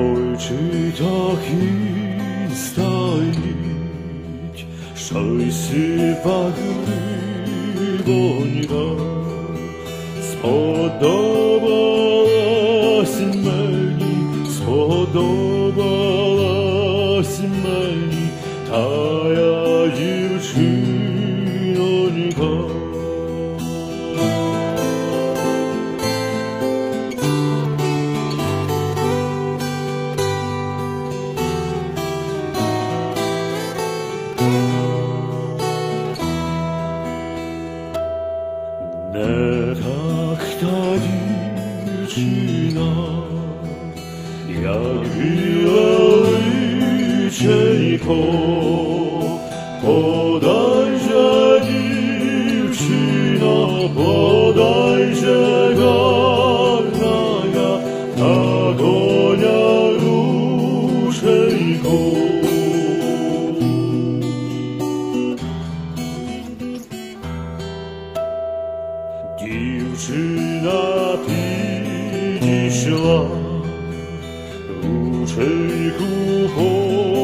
Ой, чи так і стоїть, щось погибонька, сподобалась мені тая дівчинонька. Не так та дівчина, як біле личенько, подай же, дівчина, подай же, гарная, на коня рученько. Дівчина підійшла, рученьку